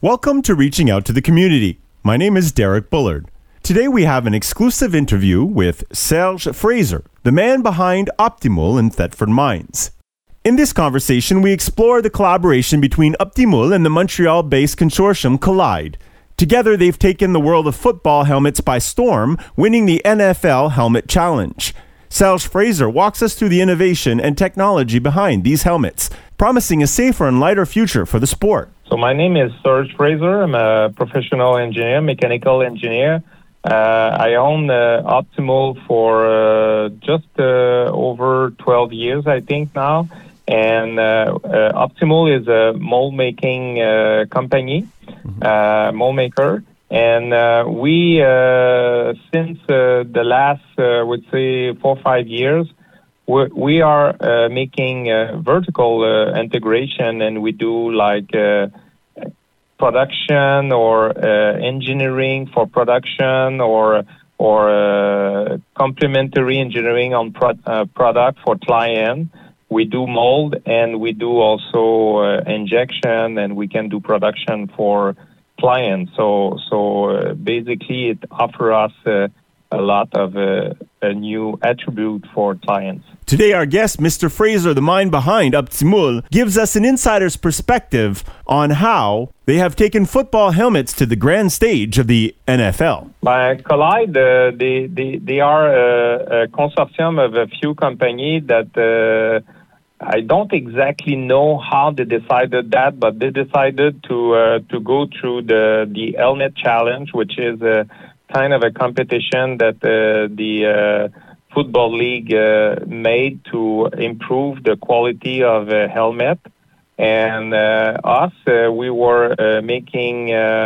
Welcome to Reaching Out to the Community. My name is Derek Bullard. Today we have an exclusive interview with Serge Fraser, the man behind Optimul in Thetford Mines. In this conversation, we explore the collaboration between Optimul and the Montreal-based consortium Collide. Together, they've taken the world of football helmets by storm, winning the NFL Helmet Challenge. Serge Fraser walks us through the innovation and technology behind these helmets, promising a safer and lighter future for the sport. So my name is Serge Fraser. I'm a professional engineer, mechanical engineer. I own Optimul for just over 12 years, I think now. And Optimul is a mold-making company, mold maker. And we, since the last, I would say, 4 or 5 years, we are making vertical integration, and we do like production or engineering for production or complementary engineering on product for client. We do mold, and we do also injection, and we can do production for clients. So basically, it offers us a lot of a new attribute for clients. Today, our guest, Mr. Fraser, the mind behind Optimul, gives us an insider's perspective on how they have taken football helmets to the grand stage of the NFL. By Collide, they are a consortium of a few companies that I don't exactly know how they decided that, but they decided to go through the Helmet Challenge, which is kind of a competition that the Football League made to improve the quality of a helmet. And we were making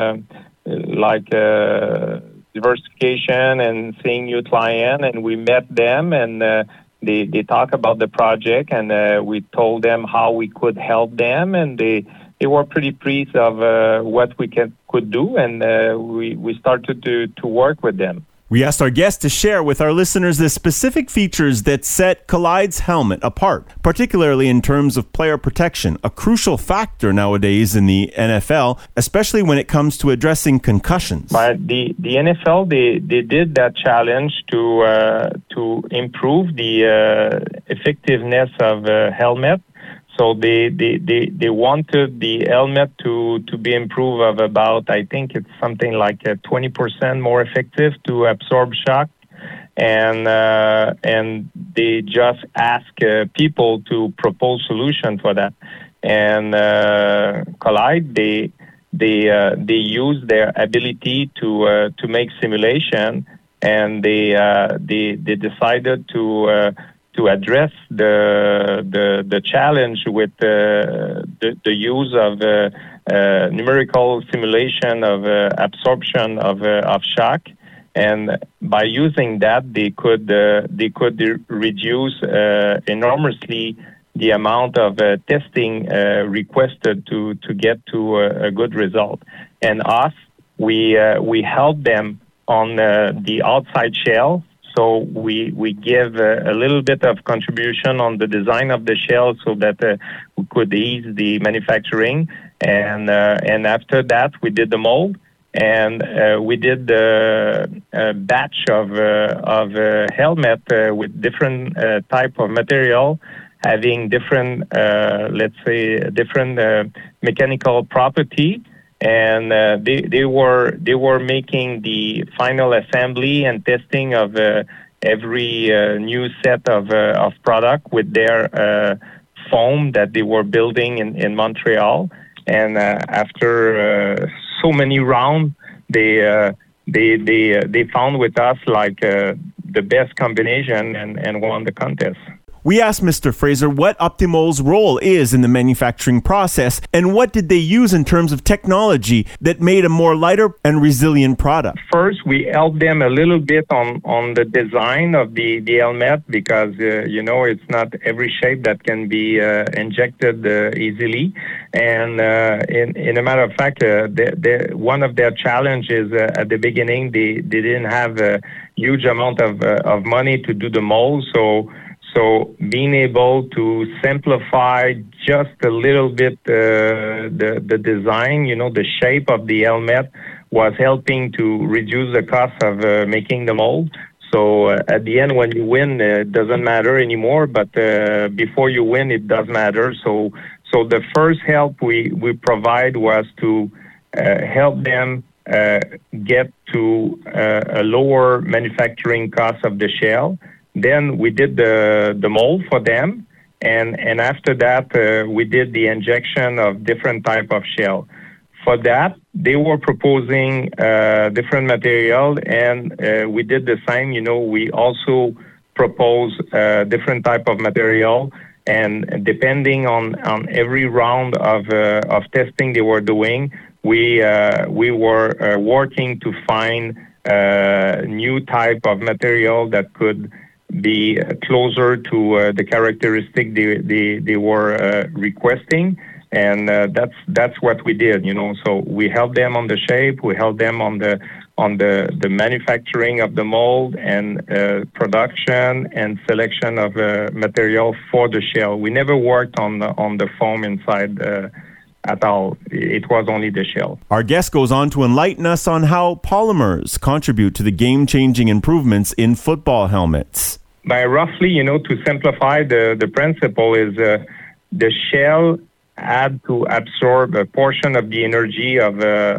diversification and seeing new client, and we met them, and they talk about the project, and we told them how we could help them, and they were pretty pleased of what we could do, and we started to work with them. We asked our guest to share with our listeners the specific features that set Collide's helmet apart, particularly in terms of player protection, a crucial factor nowadays in the NFL, especially when it comes to addressing concussions. But the NFL, they did that challenge to improve the effectiveness of a helmet. So they wanted the helmet to be improved of about, I think it's something like 20% more effective to absorb shock, and they just ask people to propose solution for that. And Collide, they use their ability to make simulation, and they decided to address the challenge with the use of numerical simulation of absorption of shock, and by using that they could reduce enormously the amount of testing requested to get to a good result. And we help them on the outside shell. So we give a little bit of contribution on the design of the shell so that we could ease the manufacturing. And after that, we did the mold, and we did a batch of helmet with different type of material, having different, different mechanical property. And they were making the final assembly and testing of every new set of product with their foam that they were building in Montreal. And after so many rounds, they found with us the best combination and won the contest. We asked Mr. Fraser what Optimul's role is in the manufacturing process, and what did they use in terms of technology that made a more lighter and resilient product. First, we helped them a little bit on the design of the helmet, because, it's not every shape that can be injected easily. And in a matter of fact, one of their challenges at the beginning, they didn't have a huge amount of money to do the mold, So being able to simplify just a little bit the design, the shape of the helmet was helping to reduce the cost of making the mold. So at the end, when you win, it doesn't matter anymore. But before you win, it does matter. So the first help we provide was to help them get to a lower manufacturing cost of the shell. Then we did the mold for them, and after that we did the injection of different type of shell. For that, they were proposing different material, and we did the same. We also proposed different type of material, and depending on every round of testing they were doing, we were working to find new type of material that could be closer to the characteristic they were requesting. And that's what we did, So we helped them on the shape, we helped them on the manufacturing of the mold and production and selection of material for the shell. We never worked on the foam inside at all. It was only the shell. Our guest goes on to enlighten us on how polymers contribute to the game-changing improvements in football helmets. By roughly, to simplify the principle is the shell had to absorb a portion of the energy of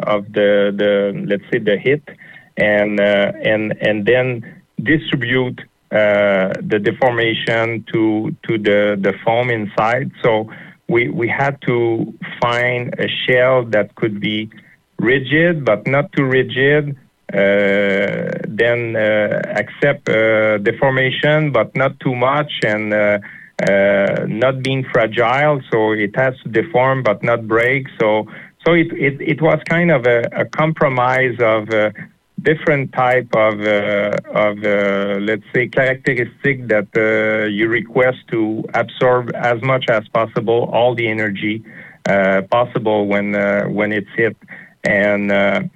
the let's say the hit, and then distribute the deformation to the foam inside. So we had to find a shell that could be rigid but not too rigid. Then accept deformation but not too much, and not being fragile, so it has to deform but not break. So it was kind of a compromise of different type of let's say characteristic that you request to absorb as much as possible all the energy possible when it's hit, and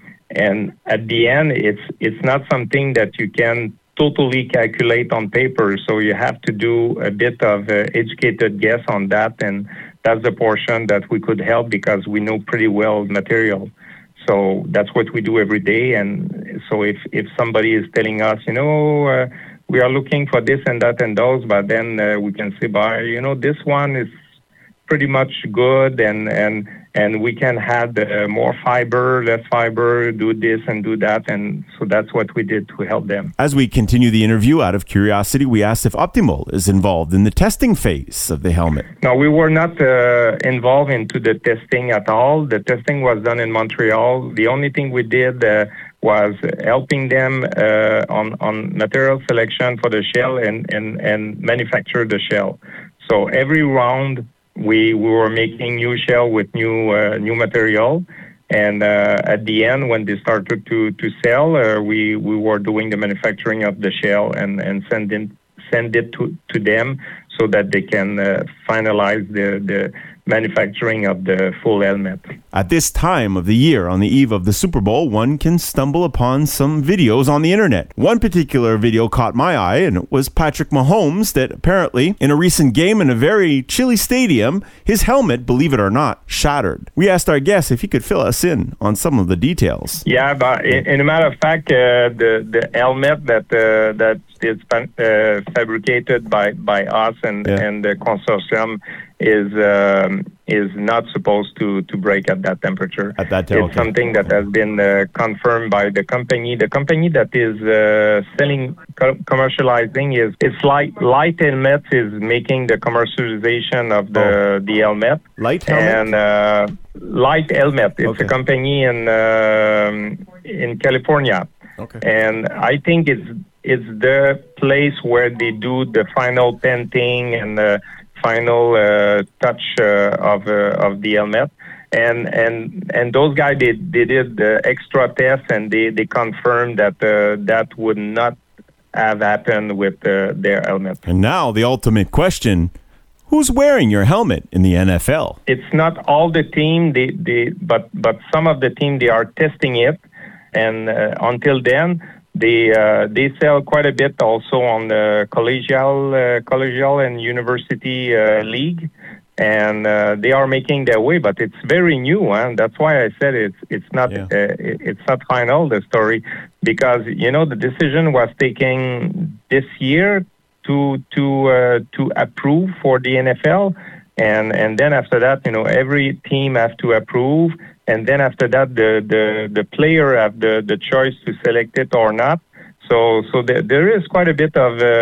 at the end it's not something that you can totally calculate on paper, so you have to do a bit of educated guess on that, and that's the portion that we could help because we know pretty well material. So that's what we do every day, and so if somebody is telling us, we are looking for this and that and those, but then we can say, this one is pretty much good, and we can add more fiber, less fiber, do this and do that. And so that's what we did to help them. As we continue the interview, out of curiosity, we asked if Optimal is involved in the testing phase of the helmet. No, we were not involved into the testing at all. The testing was done in Montreal. The only thing we did was helping them on material selection for the shell and manufacture the shell. So every round, we were making new shell with new material, and at the end, when they started to sell, we were doing the manufacturing of the shell and send it to them so that they can finalize the manufacturing of the full helmet. At this time of the year, on the eve of the Super Bowl, one can stumble upon some videos on the internet. One particular video caught my eye, and it was Patrick Mahomes that apparently, in a recent game in a very chilly stadium, his helmet, believe it or not, shattered. We asked our guest if he could fill us in on some of the details. Yeah, but in a matter of fact, the helmet that is fabricated by us and the consortium is not supposed to break at that temperature. At that temperature. It's something that has been confirmed by the company. The company that is selling, commercializing is Light Helmet is making the commercialization of the helmet. Light Helmet? And Light Helmet. It's a company in California. Okay. And I think it's the place where they do the final painting and the final touch of the helmet, and those guys they did the extra test, and they confirmed that that would not have happened with their helmet. And now the ultimate question: who's wearing your helmet in the NFL? It's not all the team, but some of the team they are testing it, and until then, They sell quite a bit also on the collegial and university league, and they are making their way. But it's very new, and that's why I said it's not final, the story, because the decision was taken this year to approve for the NFL, and then after that, every team have to approve. And then after that, the player have the choice to select it or not. So there is quite a bit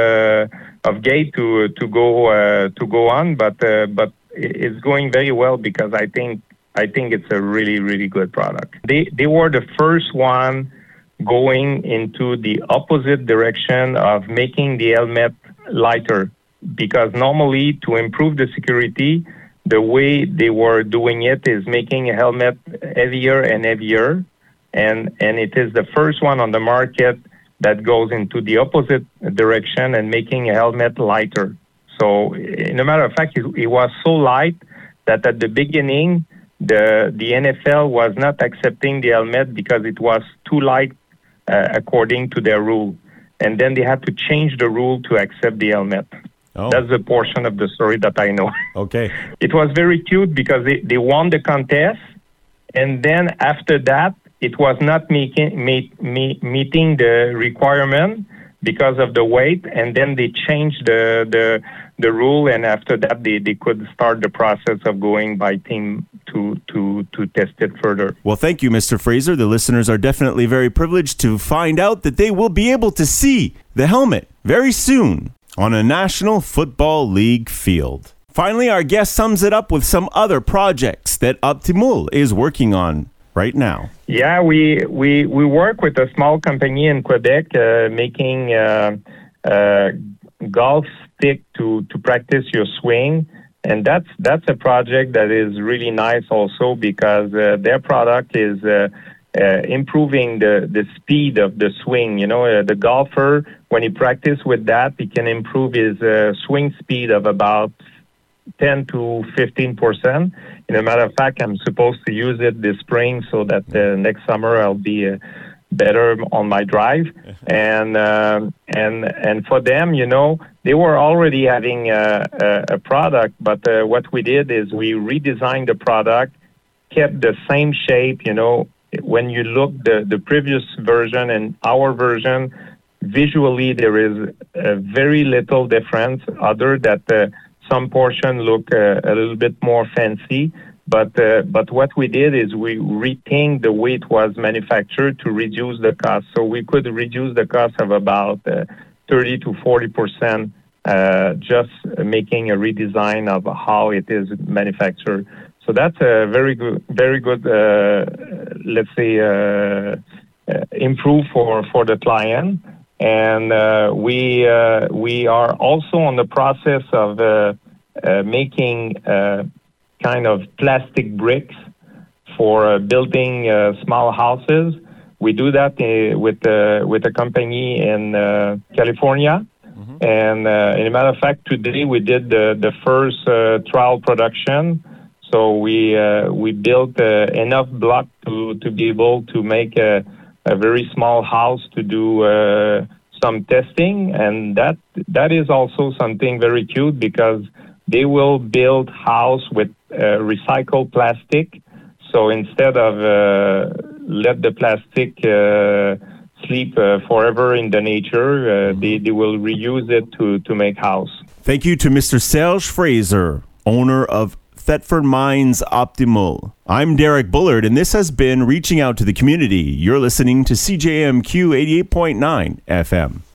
of gate to go on, but it's going very well because I think it's a really, really good product. They were the first one going into the opposite direction of making the helmet lighter, because normally to improve the security, the way they were doing it is making a helmet heavier and heavier, and it is the first one on the market that goes into the opposite direction and making a helmet lighter. So, in a matter of fact, it was so light that at the beginning, the NFL was not accepting the helmet because it was too light according to their rule. And then they had to change the rule to accept the helmet. Oh. That's the portion of the story that I know. Okay. It was very cute because they won the contest, and then after that, it was not meeting the requirement because of the weight, and then they changed the rule, and after that, they could start the process of going by team to test it further. Well, thank you, Mr. Fraser. The listeners are definitely very privileged to find out that they will be able to see the helmet very soon on a National Football League field. Finally, our guest sums it up with some other projects that Optimul is working on right now. Yeah, we work with a small company in Quebec making golf stick to practice your swing. And that's a project that is really nice also because their product is improving the speed of the swing. The golfer, when he practices with that, he can improve his swing speed of about 10 to 15%. In a matter of fact, I'm supposed to use it this spring so that next summer I'll be better on my drive. And for them, they were already having a product, but what we did is we redesigned the product, kept the same shape. When you look the previous version and our version, visually there is very little difference, other that some portion look a little bit more fancy. But what we did is we retained the way it was manufactured to reduce the cost. So we could reduce the cost of about 30 to 40%, just making a redesign of how it is manufactured. So that's a very good, let's say, improve for the client. And we are also on the process of making kind of plastic bricks for building small houses. We do that with a company in California. Mm-hmm. And in a matter of fact, today we did the first trial production. So we built enough block to be able to make a very small house to do some testing, and that is also something very cute because they will build house with recycled plastic. So instead of let the plastic sleep forever in the nature, they will reuse it to make house. Thank you to Mr. Serge Fraser, owner of Thetford Mines Optimul. I'm Derek Bullard, and this has been Reaching Out to the Community. You're listening to CJMQ 88.9 FM.